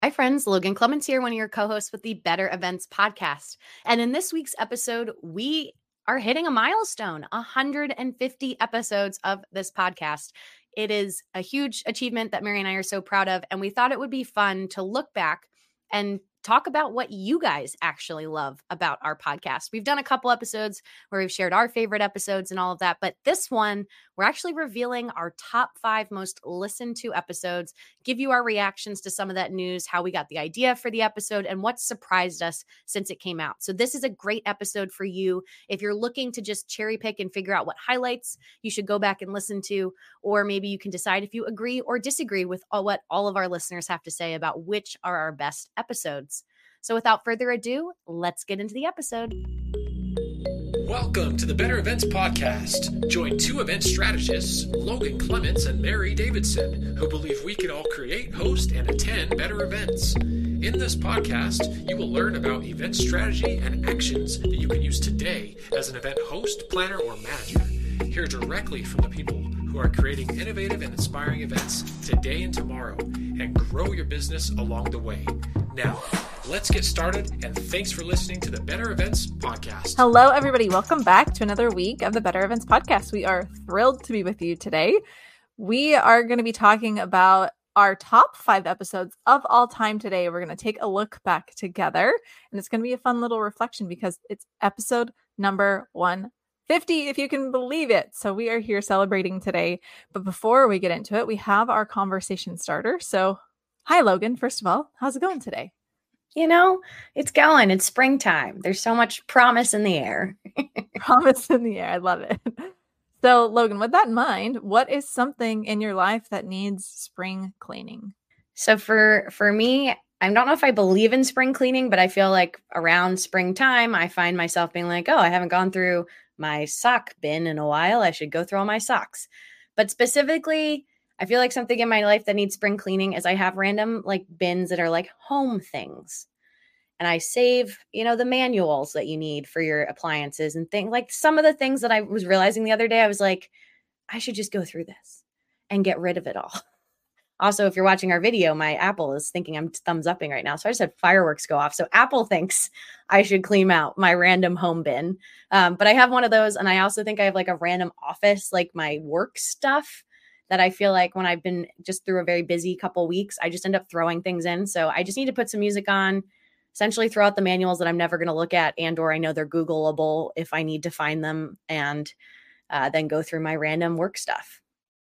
Hi, friends. Logan Clements here, one of your co-hosts with the Better Events podcast. And in this week's episode, we are hitting a milestone, 150 episodes of this podcast. It is a huge achievement that Mary and I are so proud of. And we thought it would be fun to look back and talk about what you guys actually love about our podcast. We've done a couple episodes where we've shared our favorite episodes and all of that. But this one, we're actually revealing our top 5 most listened to episodes, give you our reactions to some of that news, how we got the idea for the episode, and what surprised us since it came out. So this is a great episode for you. If you're looking to just cherry pick and figure out what highlights you should go back and listen to, or maybe you can decide if you agree or disagree with what all of our listeners have to say about which are our best episodes. So without further ado, let's get into the episode. Welcome to the Better Events podcast. Join 2 event strategists, Logan Clements and Mary Davidson, who believe we can all create, host, and attend better events. In this podcast, you will learn about event strategy and actions that you can use today as an event host, planner, or manager. Hear directly from the people who are creating innovative and inspiring events today and tomorrow, and grow your business along the way. Now, let's get started, and thanks for listening to the Better Events podcast. Hello, everybody. Welcome back to another week of the Better Events podcast. We are thrilled to be with you today. We are going to be talking about our top 5 episodes of all time today. We're going to take a look back together, and it's going to be a fun little reflection because it's episode number 150, if you can believe it. So we are here celebrating today. But before we get into it, we have our conversation starter. So hi, Logan. First of all, how's it going today? You know, it's going. It's springtime. There's so much promise in the air. Promise in the air. I love it. So, Logan, with that in mind, what is something in your life that needs spring cleaning? So for me, I don't know if I believe in spring cleaning, but I feel like around springtime, I find myself being like, oh, I haven't gone through my sock bin in a while. I should go through all my socks. But specifically, I feel like something in my life that needs spring cleaning is I have random like bins that are like home things. And I save, the manuals that you need for your appliances and things like some of the things that I was realizing the other day. I was like, I should just go through this and get rid of it all. Also, if you're watching our video, my Apple is thinking I'm thumbs upping right now. So I just had fireworks go off. So Apple thinks I should clean out my random home bin. But I have one of those. And I also think I have like a random office, like my work stuff that I feel like when I've been just through a very busy couple weeks, I just end up throwing things in. So I just need to put some music on, essentially throw out the manuals that I'm never going to look at or I know they're Googleable if I need to find them, and then go through my random work stuff.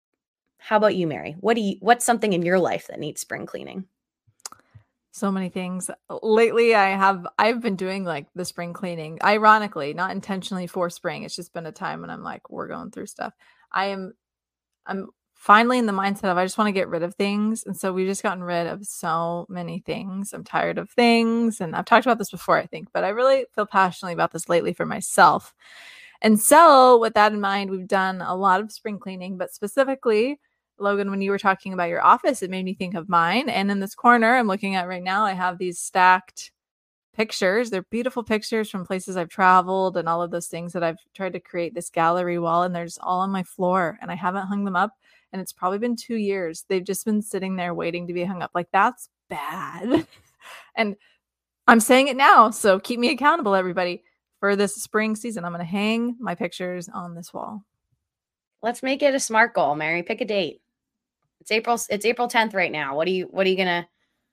How about you, Mary? What's something in your life that needs spring cleaning? So many things. Lately, I've been doing like the spring cleaning, ironically, not intentionally for spring. It's just been a time when I'm like, we're going through stuff. I'm finally in the mindset of I just want to get rid of things. And so we've just gotten rid of so many things. I'm tired of things. And I've talked about this before, I think, but I really feel passionately about this lately for myself. And so with that in mind, we've done a lot of spring cleaning, but specifically, Logan, when you were talking about your office, it made me think of mine. And in this corner I'm looking at right now, I have these stacked pictures. They're beautiful pictures from places I've traveled and all of those things that I've tried to create this gallery wall. And they're just all on my floor and I haven't hung them up. And it's probably been 2 years. They've just been sitting there waiting to be hung up. Like, that's bad. And I'm saying it now. So keep me accountable, everybody. For this spring season, I'm going to hang my pictures on this wall. Let's make it a SMART goal, Mary. Pick a date. It's April 10th right now. What are you gonna?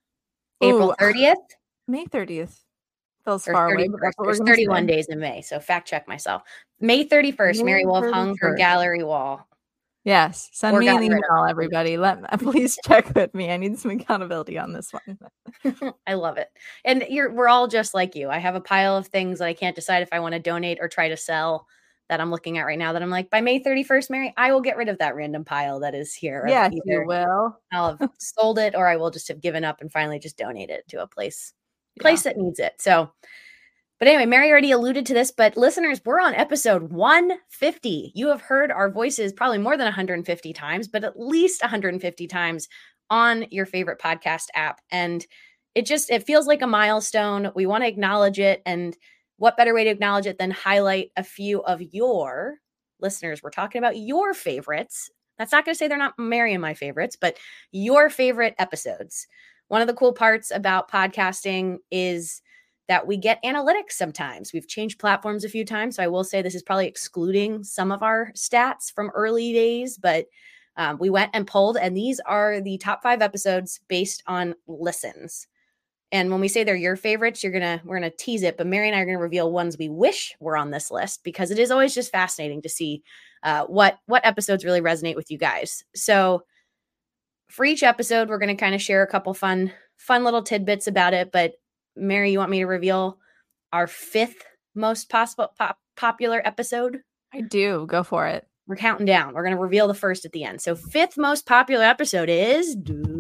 April 30th? May 30th. Feels far away. There's 31 days in May. So fact check myself. May 31st, Mary will have hung her gallery wall. Yes. Send me an email, everybody. Please check with me. I need some accountability on this one. I love it. And we're all just like you. I have a pile of things that I can't decide if I want to donate or try to sell that I'm looking at right now that I'm like, by May 31st, Mary, I will get rid of that random pile that is here. Yes, you will. I'll have sold it, or I will just have given up and finally just donate it to a place that needs it. So, but anyway, Mary already alluded to this, but listeners, we're on episode 150. You have heard our voices probably more than 150 times, but at least 150 times on your favorite podcast app. And it feels like a milestone. We want to acknowledge it. And what better way to acknowledge it than highlight a few of your listeners? We're talking about your favorites. That's not going to say they're not Mary and my favorites, but your favorite episodes. one of the cool parts about podcasting is that we get analytics sometimes. We've changed platforms a few times. So I will say this is probably excluding some of our stats from early days, but we went and polled, and these are the top 5 episodes based on listens. And when we say they're your favorites, we're gonna tease it, but Mary and I are gonna reveal ones we wish were on this list, because it is always just fascinating to see what episodes really resonate with you guys. So for each episode, we're gonna kind of share a couple fun little tidbits about it. But Mary, you want me to reveal our 5th most popular episode? I do. Go for it. We're counting down. We're going to reveal the first at the end. So 5th most popular episode is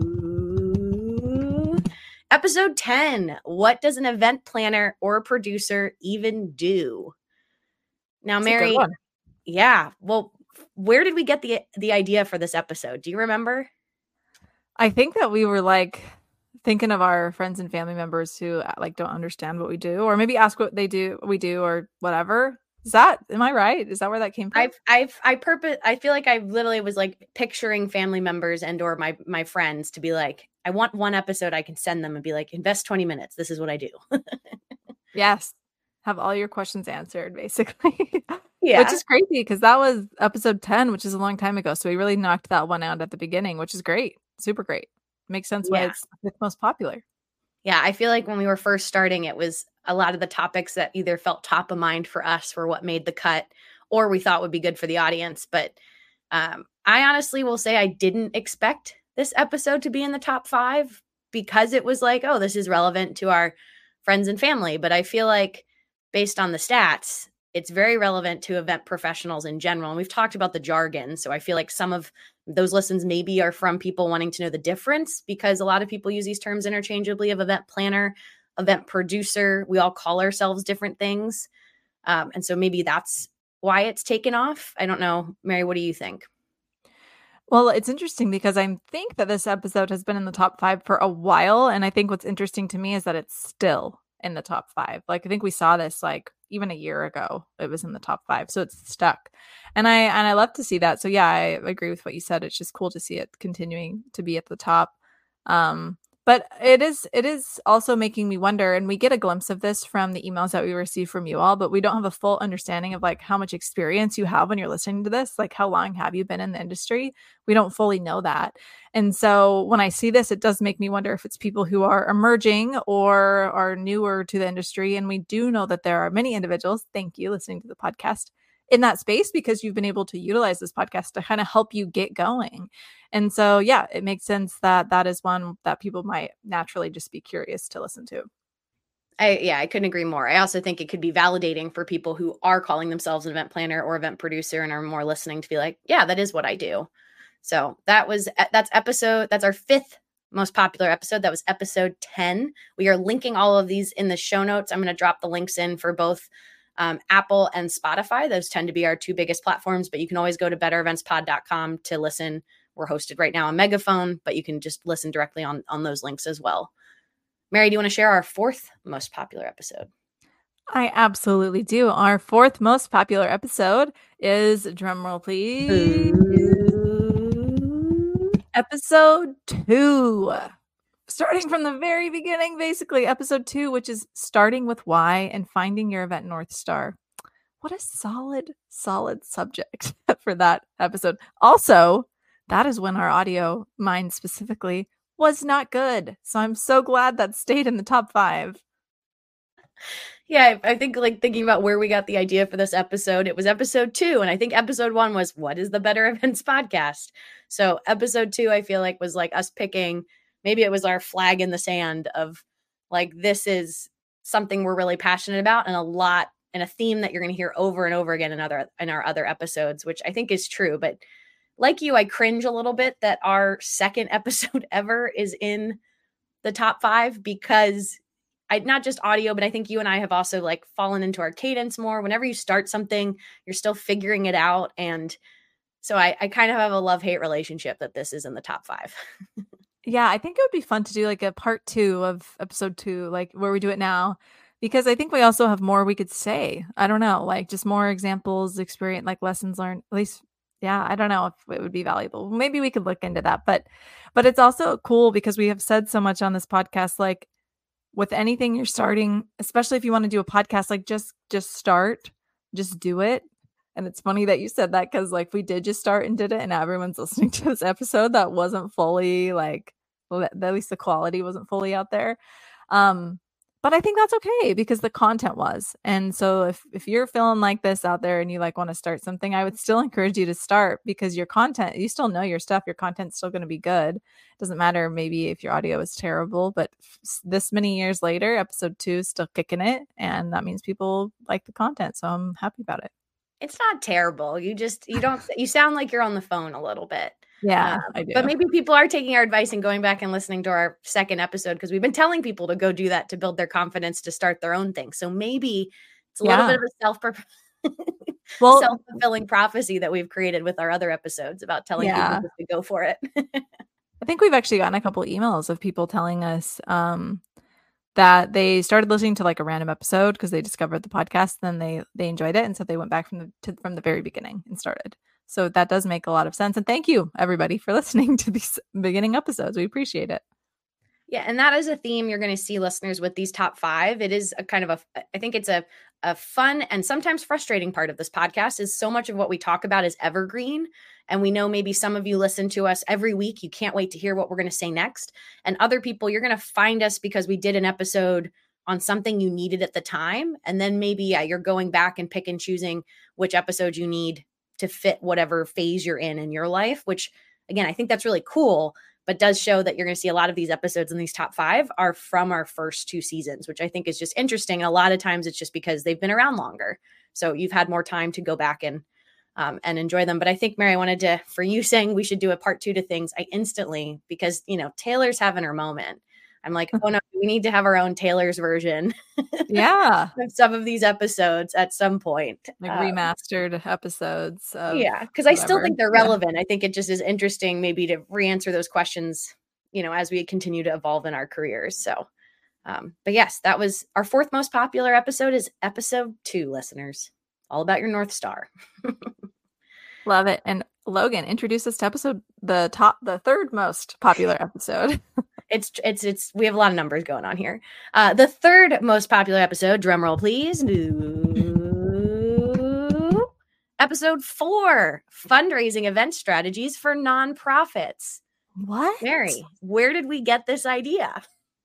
episode 10. What does an event planner or producer even do? Now, That's Mary, yeah. Well, where did we get the idea for this episode? Do you remember? I think that we were like thinking of our friends and family members who like don't understand what we do, or maybe ask what we do, or whatever. Am I right? Is that where that came from? I feel like I literally was like picturing family members and or my friends to be like, I want one episode I can send them and be like, invest 20 minutes. This is what I do. Yes. Have all your questions answered, basically. Yeah. Which is crazy because that was episode 10, which is a long time ago. So we really knocked that one out at the beginning, which is great. Super great. Makes sense why it's the most popular. Yeah, I feel like when we were first starting, it was a lot of the topics that either felt top of mind for us for what made the cut, or we thought would be good for the audience. But I honestly will say I didn't expect this episode to be in the top 5, because it was like, oh, this is relevant to our friends and family. But I feel like based on the stats, it's very relevant to event professionals in general. And we've talked about the jargon. So I feel like some of those listens maybe are from people wanting to know the difference, because a lot of people use these terms interchangeably of event planner, event producer. We all call ourselves different things. And so maybe that's why it's taken off. I don't know. Mary, what do you think? Well, it's interesting because I think that this episode has been in the top 5 for a while. And I think what's interesting to me is that it's still in the top 5. Like, I think we saw this like even a year ago, it was in the top 5. So it's stuck. And I love to see that. So yeah, I agree with what you said. It's just cool to see it continuing to be at the top. But it is also making me wonder, and we get a glimpse of this from the emails that we receive from you all, but we don't have a full understanding of like how much experience you have when you're listening to this. Like, how long have you been in the industry? We don't fully know that. And so when I see this, it does make me wonder if it's people who are emerging or are newer to the industry. And we do know that there are many individuals, thank you, listening to the podcast, in that space, because you've been able to utilize this podcast to kind of help you get going. And so, yeah, it makes sense that that is one that people might naturally just be curious to listen to. I couldn't agree more. I also think it could be validating for people who are calling themselves an event planner or event producer and are more listening to be like, yeah, that is what I do. So that's our 5th most popular episode. That was episode 10. We are linking all of these in the show notes. I'm going to drop the links in for both Apple and Spotify. Those tend to be our 2 biggest platforms, but you can always go to bettereventspod.com to listen. We're hosted right now on Megaphone, but you can just listen directly on those links as well. Mary, do you want to share our 4th most popular episode? I absolutely do. Our 4th most popular episode is, drumroll please, episode 2. Starting from the very beginning, basically, episode 2, which is starting with why and finding your event North Star. What a solid subject for that episode. Also, that is when our audio, mine specifically, was not good. So I'm so glad that stayed in the top 5. Yeah, I think like thinking about where we got the idea for this episode, it was episode 2. And I think episode 1 was, what is the Better Events podcast? So episode 2, I feel like was like us picking, maybe it was our flag in the sand of like, this is something we're really passionate about, and a theme that you're going to hear over and over again in our other episodes, which I think is true. But like you, I cringe a little bit that our 2nd episode ever is in the top 5, because not just audio, but I think you and I have also like fallen into our cadence more. Whenever you start something, you're still figuring it out. And so I kind of have a love-hate relationship that this is in the top 5. Yeah, I think it would be fun to do like a part 2 of episode 2, like where we do it now, because I think we also have more we could say. I don't know, like just more examples, experience, like lessons learned, at least Yeah, I don't know if it would be valuable. Maybe we could look into that. But it's also cool because we have said so much on this podcast, like with anything you're starting, especially if you want to do a podcast, like just start, just do it. And it's funny that you said that because like we did just start and did it, and everyone's listening to this episode that wasn't fully like, well, at least the quality wasn't fully out there. But I think that's okay because the content was. And so if you're feeling like this out there and you like want to start something, I would still encourage you to start because your content, you still know your stuff, your content's still going to be good. Doesn't matter maybe if your audio is terrible, but this many years later, episode 2 is still kicking it. And that means people like the content. So I'm happy about it. It's not terrible. You sound like you're on the phone a little bit. Yeah, I do. But maybe people are taking our advice and going back and listening to our second episode because we've been telling people to go do that to build their confidence to start their own thing. So maybe it's a little bit of a self-fulfilling prophecy that we've created with our other episodes about telling people to go for it. I think we've actually gotten a couple emails of people telling us that they started listening to like a random episode because they discovered the podcast, then they enjoyed it, and so they went back from the very beginning and started. So that does make a lot of sense. And thank you, everybody, for listening to these beginning episodes. We appreciate it. Yeah, and that is a theme you're going to see, listeners, with these top 5. It is a kind of I think it's a fun and sometimes frustrating part of this podcast is so much of what we talk about is evergreen. And we know maybe some of you listen to us every week. You can't wait to hear what we're going to say next. And other people, you're going to find us because we did an episode on something you needed at the time. And then maybe, you're going back and pick and choosing which episode you need to fit whatever phase you're in your life, which again, I think that's really cool, but does show that you're going to see a lot of these episodes in these top 5 are from our first 2 seasons, which I think is just interesting. And a lot of times it's just because they've been around longer. So you've had more time to go back and enjoy them. But I think, Mary, I wanted to, for you saying we should do a part 2 to things, I instantly, because, Taylor's having her moment. I'm like, oh no, we need to have our own Taylor's version. Yeah. Of some of these episodes at some point. Like remastered episodes. Because I still think they're relevant. I think it just is interesting maybe to re-answer those questions, as we continue to evolve in our careers. So, but yes, that was our 4th most popular episode is episode 2, listeners. All about your North Star. Love it. And Logan, introduce us to the 3rd most popular episode. It's we have a lot of numbers going on here. The 3rd most popular episode, drum roll please. Episode 4, fundraising event strategies for nonprofits. What? Mary, where did we get this idea?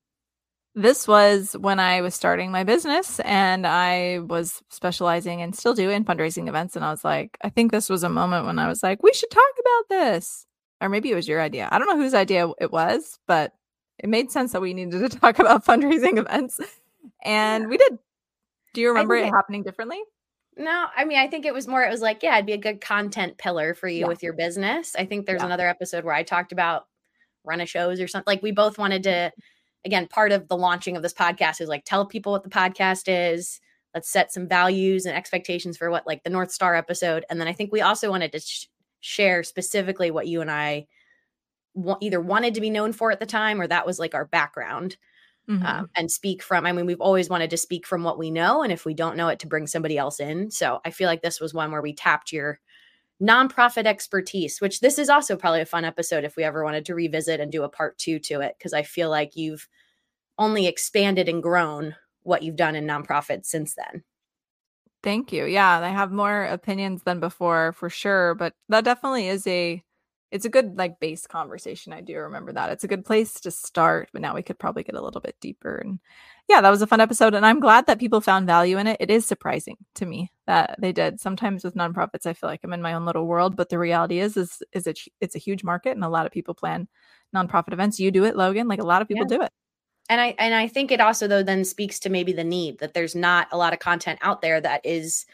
This was when I was starting my business and I was specializing and still do in fundraising events. And I was like, I think this was a moment when I was like, we should talk about this. Or maybe it was your idea. I don't know whose idea it was, but it made sense that we needed to talk about fundraising events. And we did. Do you remember it happening differently? No, I mean, I think it was like, it'd be a good content pillar for you with your business. I think there's another episode where I talked about run a shows or something. Like we both wanted to, again, part of the launching of this podcast is like, tell people what the podcast is. Let's set some values and expectations for what like the North Star episode. And then I think we also wanted to share specifically what you and I either wanted to be known for at the time, or that was like our background. And speak from, I mean, we've always wanted to speak from what we know. And if we don't know it, to bring somebody else in. So I feel like this was one where we tapped your nonprofit expertise, which this is also probably a fun episode if we ever wanted to revisit and do a part 2 to it. Cause I feel like you've only expanded and grown what you've done in nonprofits since then. Thank you. Yeah. I have more opinions than before for sure, but that definitely is it's a good like base conversation. I do remember that. It's a good place to start, but now we could probably get a little bit deeper. And yeah, that was a fun episode. And I'm glad that people found value in it. It is surprising to me that they did. Sometimes with nonprofits, I feel like I'm in my own little world, but the reality is it's a huge market and a lot of people plan nonprofit events. You do it, Logan, like a lot of people do it. And I think it also though then speaks to maybe the need that there's not a lot of content out there that is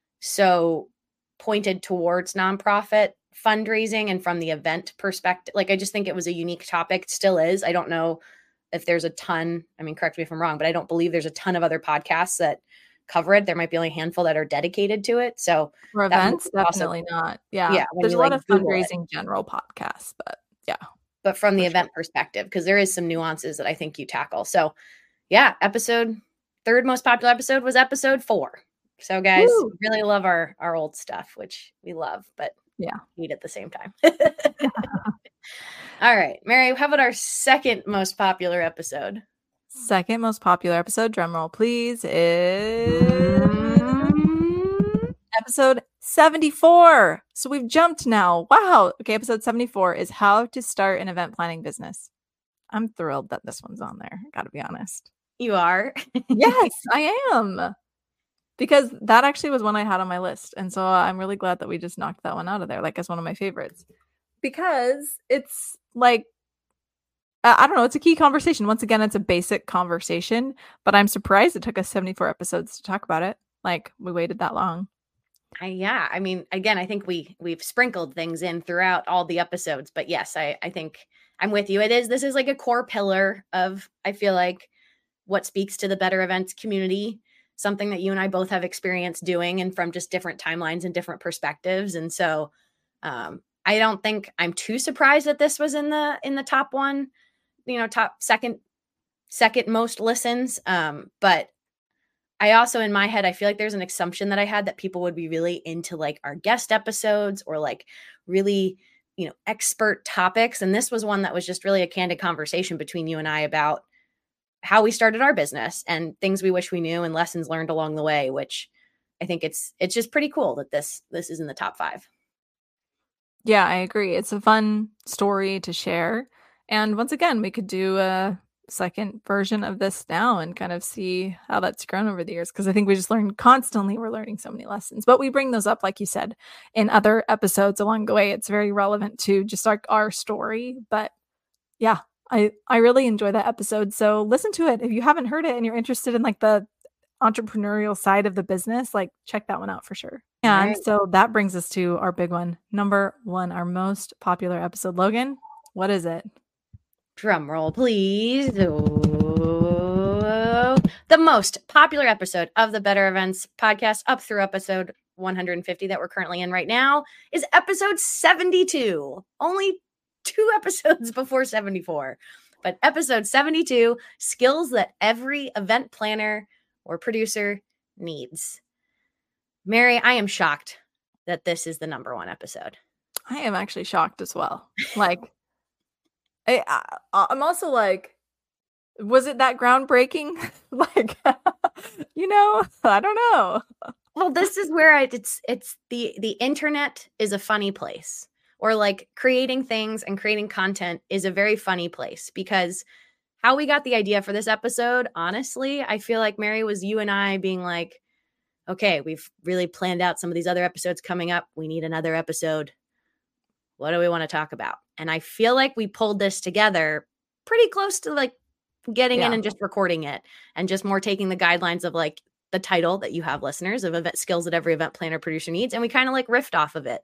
so pointed towards nonprofit fundraising and from the event perspective. Like, I just think it was a unique topic. It still is. I don't know if there's a ton, I mean, correct me if I'm wrong, but I don't believe there's a ton of other podcasts that cover it. There might be only a handful that are dedicated to it. So for events, definitely not. Yeah. There's a lot of fundraising general podcasts, but yeah. But from the event perspective, because there is some nuances that I think you tackle. So yeah, 3rd most popular episode was episode 4. So guys, really love our old stuff, which we love, but Yeah. Eat at the same time. All right, Mary, how about our second most popular episode? Second most popular episode, drumroll please, is episode 74. So we've jumped now. Wow. Okay, episode 74 is how to start an event planning business. I'm thrilled that this one's on there. Gotta be honest. You are? Yes, I am. Because that actually was one I had on my list. And so I'm really glad that we just knocked that one out of there, like as one of my favorites. Because it's like, I don't know, it's a key conversation. Once again, it's a basic conversation, but I'm surprised it took us 74 episodes to talk about it. Like, we waited that long. Yeah. I mean, again, I think we've sprinkled things in throughout all the episodes, but yes, I think I'm with you. This is like a core pillar of, I feel like, what speaks to the Better Events community, something that you and I both have experience doing, and from just different timelines and different perspectives. And so I don't think I'm too surprised that this was in the top one, top second most listens. But I also, in my head, I feel like there's an assumption that I had that people would be really into like our guest episodes or like really, expert topics. And this was one that was just really a candid conversation between you and I about how we started our business and things we wish we knew and lessons learned along the way, which I think it's just pretty cool that this is in the top 5. Yeah, I agree. It's a fun story to share. And once again, we could do a second version of this now and kind of see how that's grown over the years. Because I think we just learn constantly. We're learning so many lessons, but we bring those up, like you said, in other episodes along the way. It's very relevant to just like our story. But yeah, I really enjoy that episode. So listen to it. If you haven't heard it and you're interested in like the entrepreneurial side of the business, like check that one out for sure. And right. So that brings us to our big one. Number 1, our most popular episode. Logan, what is it? Drum roll, please. Oh, the most popular episode of the Better Events podcast up through episode 150 that we're currently in right now is episode 72. Only 2 episodes before 74. But episode 72, skills that every event planner or producer needs. Mary, I am shocked that this is the number 1 episode. I am actually shocked as well. Like, I'm also like, was it that groundbreaking? Like, I don't know. Well, this is where it's the internet is a funny place, or like creating things and creating content is a very funny place, because how we got the idea for this episode, honestly, I feel like, Mary, was you and I being like, okay, we've really planned out some of these other episodes coming up. We need another episode. What do we want to talk about? And I feel like we pulled this together pretty close to like getting in and just recording it, and just more taking the guidelines of like the title that you have, listeners, of event skills that every event planner producer needs. And we kind of like riffed off of it.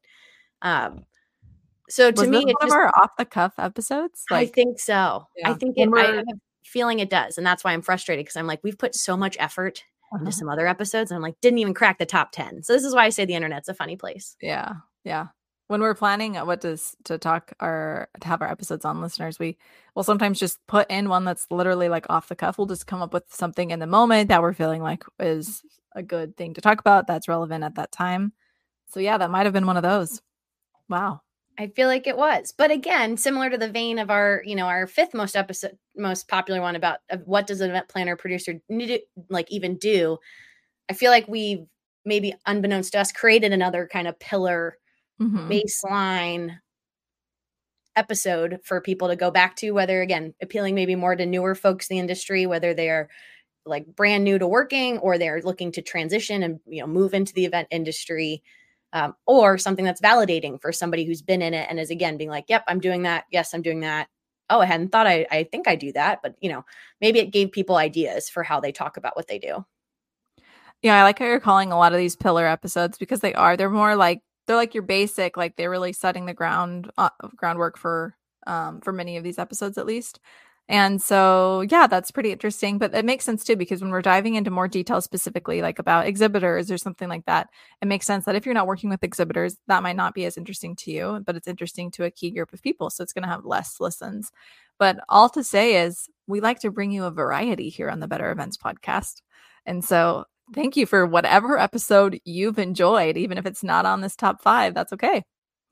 So to me, it's one of our off the cuff episodes. Like, I think so. Yeah. I think I have a feeling it does. And that's why I'm frustrated, because I'm like, we've put so much effort into some other episodes, and I'm like, didn't even crack the top 10. So this is why I say the internet's a funny place. Yeah. Yeah. When we're planning to have our episodes on, listeners, we will sometimes just put in one that's literally like off the cuff. We'll just come up with something in the moment that we're feeling like is a good thing to talk about, that's relevant at that time. So yeah, that might have been one of those. Wow. I feel like it was. But again, similar to the vein of our 5th most popular one about what does an event planner producer need to like even do, I feel like we maybe, unbeknownst to us, created another kind of pillar baseline episode for people to go back to, whether, again, appealing maybe more to newer folks in the industry, whether they are like brand new to working or they're looking to transition and move into the event industry, or something that's validating for somebody who's been in it and is, again, being like, yep, I'm doing that. Yes, I'm doing that. Oh, I hadn't thought I think I do that. But, maybe it gave people ideas for how they talk about what they do. Yeah, I like how you're calling a lot of these pillar episodes, because they're more like, they're like your basic, like they're really setting the groundwork for many of these episodes, at least. And so, yeah, that's pretty interesting. But it makes sense too, because when we're diving into more details, specifically like about exhibitors or something like that, it makes sense that if you're not working with exhibitors, that might not be as interesting to you, but it's interesting to a key group of people. So it's going to have less listens. But all to say is, we like to bring you a variety here on the Better Events podcast. And so thank you for whatever episode you've enjoyed, even if it's not on this top 5, that's okay.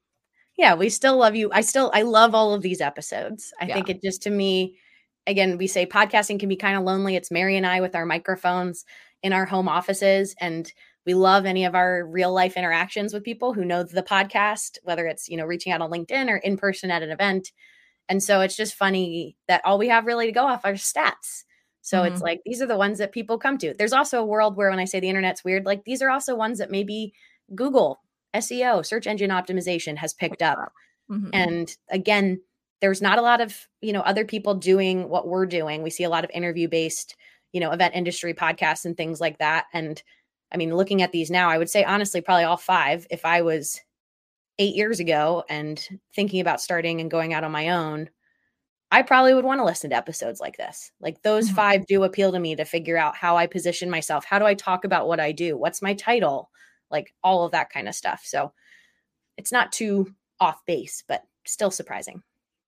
Yeah, we still love you. I love all of these episodes. I Yeah. think it just, to me, again, we say podcasting can be kind of lonely. It's Mary and I with our microphones in our home offices, and we love any of our real life interactions with people who know the podcast, whether it's, reaching out on LinkedIn or in person at an event. And so it's just funny that all we have really to go off are stats. So it's like, these are the ones that people come to. There's also a world where, when I say the internet's weird, like these are also ones that maybe Google, SEO, search engine optimization, has picked up. And again, there's not a lot of, other people doing what we're doing. We see a lot of interview based, event industry podcasts and things like that. And I mean, looking at these now, I would say honestly, probably all 5, if I was 8 years ago and thinking about starting and going out on my own, I probably would want to listen to episodes like this. Like those 5 do appeal to me, to figure out how I position myself. How do I talk about what I do? What's my title? Like all of that kind of stuff. So it's not too off base, but still surprising.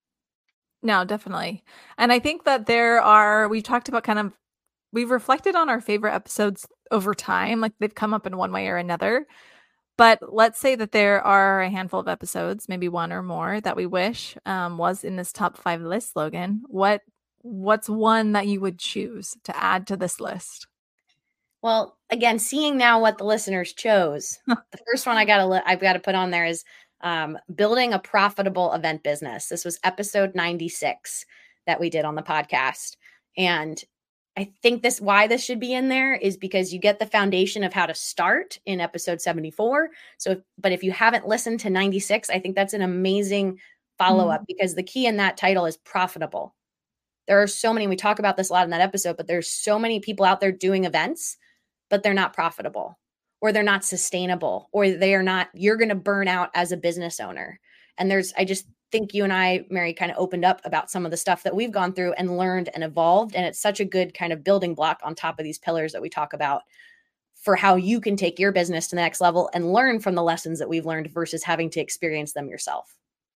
No, definitely. And I think that we've talked about we've reflected on our favorite episodes over time. Like they've come up in one way or another. But let's say that there are a handful of episodes, maybe 1 or more, that we wish was in this top 5 list, Logan. What's one that you would choose to add to this list? Well, again, seeing now what the listeners chose, the first one I've got to put on there is building a profitable event business. This was episode 96 that we did on the podcast. And I think why this should be in there is because you get the foundation of how to start in episode 74. But if you haven't listened to 96, I think that's an amazing follow-up, because the key in that title is profitable. There are so many, we talk about this a lot in that episode, but there's so many people out there doing events, but they're not profitable, or they're not sustainable, or you're going to burn out as a business owner. And I just think you and I, Mary, kind of opened up about some of the stuff that we've gone through and learned and evolved. And it's such a good kind of building block on top of these pillars that we talk about for how you can take your business to the next level and learn from the lessons that we've learned versus having to experience them yourself.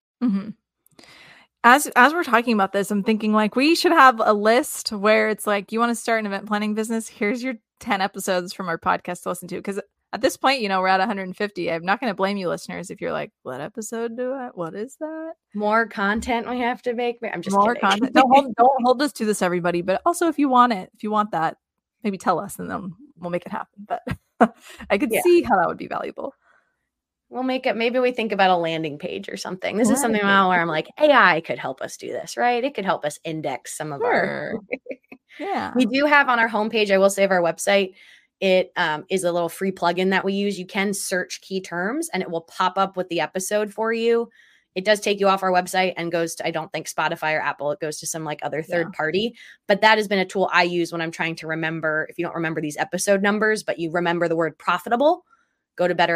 As we're talking about this, I'm thinking like we should have a list where it's like, you want to start an event planning business? Here's your 10 episodes from our podcast to listen to. Because at this point, we're at 150. I'm not going to blame you, listeners, if you're like, what episode what is that? More content we have to make. I'm just more kidding. Content. Don't hold us to this, everybody. But also, if you want that, maybe tell us, and then we'll make it happen. But I could see how that would be valuable. We'll make it. Maybe we think about a landing page or something. This is something now where I'm like, AI could help us do this, right? It could help us index some of our. Yeah. We do have on our homepage, I will say, of our website, it is a little free plugin that we use. You can search key terms and it will pop up with the episode for you. It does take you off our website and goes to, I don't think, Spotify or Apple. It goes to some like other third party. But that has been a tool I use when I'm trying to remember, if you don't remember these episode numbers, but you remember the word profitable, go to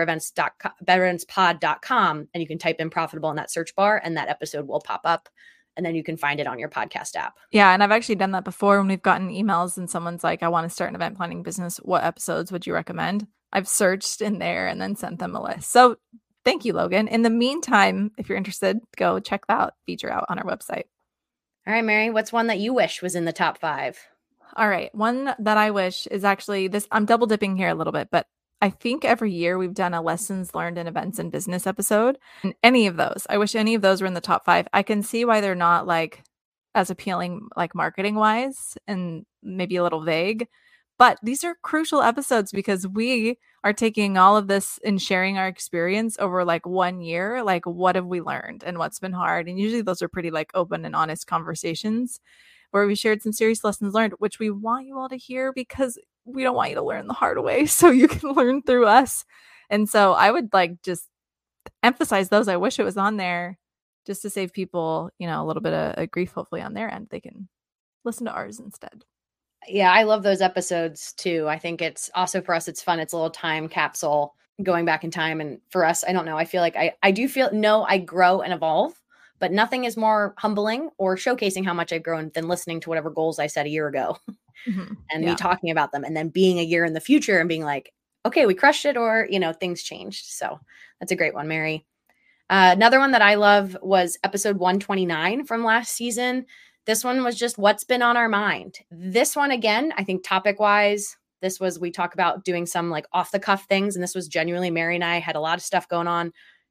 bettereventspod.com and you can type in profitable in that search bar and that episode will pop up. And then you can find it on your podcast app. Yeah. And I've actually done that before when we've gotten emails and someone's like, I want to start an event planning business. What episodes would you recommend? I've searched in there and then sent them a list. So thank you, Logan. In the meantime, if you're interested, go check that feature out on our website. All right, Mary, what's one that you wish was in the top 5? All right. One that I wish is actually this. I'm double dipping here a little bit, but I think every year we've done a lessons learned in events and business episode. And any of those, I wish any of those were in the top 5. I can see why they're not like as appealing, like marketing wise, and maybe a little vague. But these are crucial episodes because we are taking all of this and sharing our experience over like 1 year. Like, what have we learned and what's been hard? And usually those are pretty like open and honest conversations where we shared some serious lessons learned, which we want you all to hear because we don't want you to learn the hard way, so you can learn through us. And so I would like just emphasize those. I wish it was on there just to save people, a little bit of grief, hopefully on their end. They can listen to ours instead. Yeah, I love those episodes too. I think it's also for us, it's fun. It's a little time capsule going back in time. And for us, I don't know, I feel like I do feel, I grow and evolve, but nothing is more humbling or showcasing how much I've grown than listening to whatever goals I set a year ago. And me talking about them and then being a year in the future and being like, okay, we crushed it, or, things changed. So that's a great one, Mary. Another one that I love was episode 129 from last season. This one was just what's been on our mind. This one, again, I think topic wise, we talk about doing some like off the cuff things. And this was genuinely Mary and I had a lot of stuff going on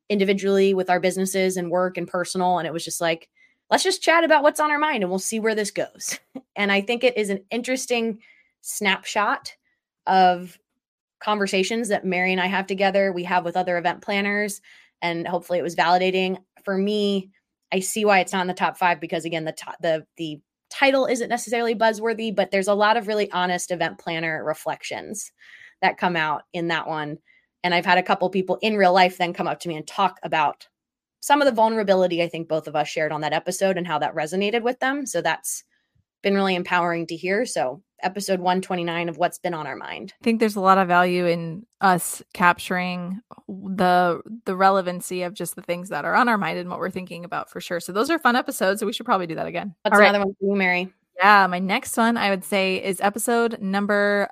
individually with our businesses and work and personal. And it was just like, let's just chat about what's on our mind and we'll see where this goes. And I think it is an interesting snapshot of conversations that Mary and I have together, we have with other event planners, and hopefully it was validating. For me, I see why it's not in the top 5 because, again, the title isn't necessarily buzzworthy, but there's a lot of really honest event planner reflections that come out in that one. And I've had a couple people in real life then come up to me and talk about some of the vulnerability I think both of us shared on that episode and how that resonated with them. So that's been really empowering to hear. So episode 129 of what's been on our mind. I think there's a lot of value in us capturing the relevancy of just the things that are on our mind and what we're thinking about for sure. So those are fun episodes. So we should probably do that again. What's another one for you, Mary? Yeah, my next one I would say is episode number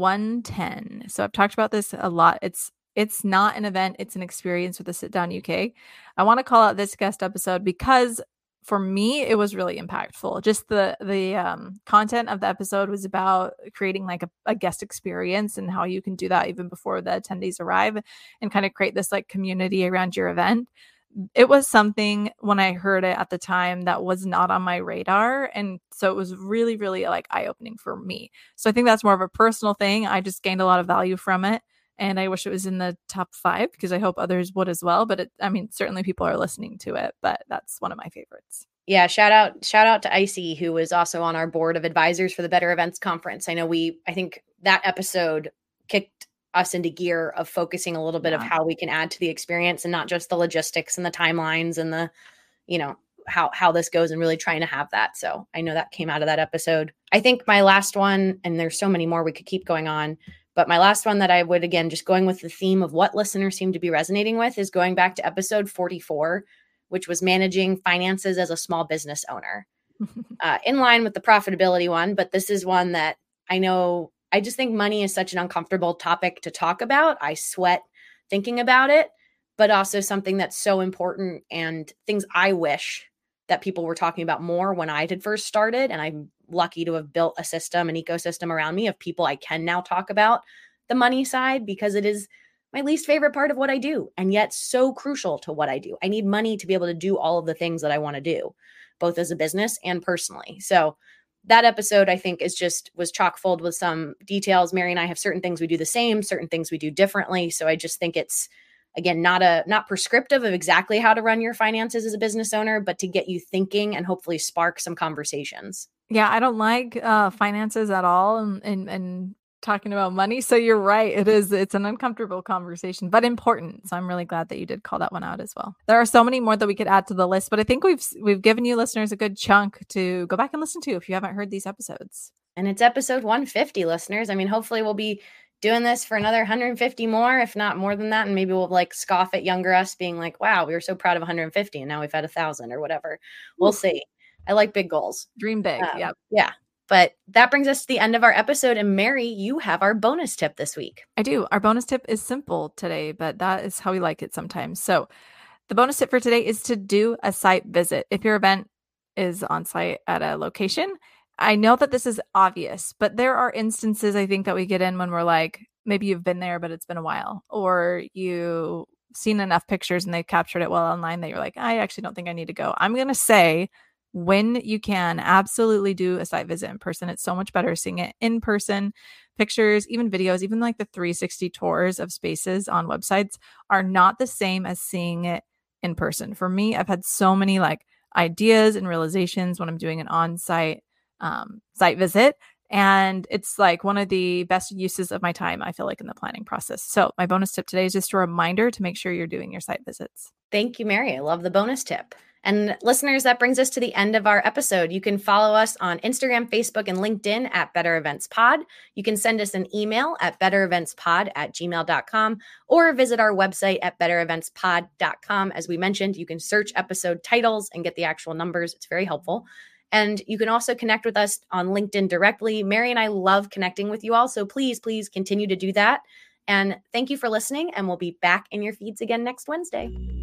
110. So I've talked about this a lot. It's not an event, it's an experience with the Sit Down UK. I want to call out this guest episode because for me, it was really impactful. Just the content of the episode was about creating like a guest experience and how you can do that even before the attendees arrive and kind of create this like community around your event. It was something when I heard it at the time that was not on my radar. And so it was really, really like eye-opening for me. So I think that's more of a personal thing. I just gained a lot of value from it. And I wish it was in the top 5 because I hope others would as well. But certainly people are listening to it, but that's one of my favorites. Yeah. Shout out to Icy, who was also on our board of advisors for the Better Events Conference. I think that episode kicked us into gear of focusing a little bit of how we can add to the experience and not just the logistics and the timelines and the, how this goes and really trying to have that. So I know that came out of that episode. I think my last one, and there's so many more we could keep going on, but my last one that I would, again, just going with the theme of what listeners seem to be resonating with is going back to episode 44, which was managing finances as a small business owner, in line with the profitability one. But this is one that I just think money is such an uncomfortable topic to talk about. I sweat thinking about it, but also something that's so important and things I wish that people were talking about more when I had first started. And I'm lucky to have built a system, an ecosystem around me of people I can now talk about the money side because it is my least favorite part of what I do. And yet so crucial to what I do. I need money to be able to do all of the things that I want to do, both as a business and personally. So that episode, I think, was chock full with some details. Mary and I have certain things we do the same, certain things we do differently. So I just think it's, again, not prescriptive of exactly how to run your finances as a business owner, but to get you thinking and hopefully spark some conversations. Yeah, I don't like finances at all and talking about money. So you're right. It's an uncomfortable conversation, but important. So I'm really glad that you did call that one out as well. There are so many more that we could add to the list, but I think we've given you listeners a good chunk to go back and listen to if you haven't heard these episodes. And it's episode 150, listeners. Hopefully we'll be doing this for another 150 more, if not more than that. And maybe we'll like scoff at younger us being like, wow, we were so proud of 150 and now we've had 1,000 or whatever. We'll see. I like big goals. Dream big. Yep. Yeah. But that brings us to the end of our episode. And Mary, you have our bonus tip this week. I do. Our bonus tip is simple today, but that is how we like it sometimes. So the bonus tip for today is to do a site visit. If your event is on site at a location, I know that this is obvious, but there are instances I think that we get in when we're like, maybe you've been there, but it's been a while, or you've seen enough pictures and they've captured it well online that you're like, I actually don't think I need to go. I'm going to say, when you can, absolutely do a site visit in person. It's so much better seeing it in person. Pictures, even videos, even like the 360 tours of spaces on websites are not the same as seeing it in person. For me, I've had so many like ideas and realizations when I'm doing an on-site site visit. And it's like one of the best uses of my time, I feel like, in the planning process. So my bonus tip today is just a reminder to make sure you're doing your site visits. Thank you, Mary. I love the bonus tip. And listeners, that brings us to the end of our episode. You can follow us on Instagram, Facebook, and LinkedIn at Better Events Pod. You can send us an email at bettereventspod@gmail.com or visit our website at bettereventspod.com. As we mentioned, you can search episode titles and get the actual numbers. It's very helpful. And you can also connect with us on LinkedIn directly. Mary and I love connecting with you all. So please continue to do that. And thank you for listening. And we'll be back in your feeds again next Wednesday.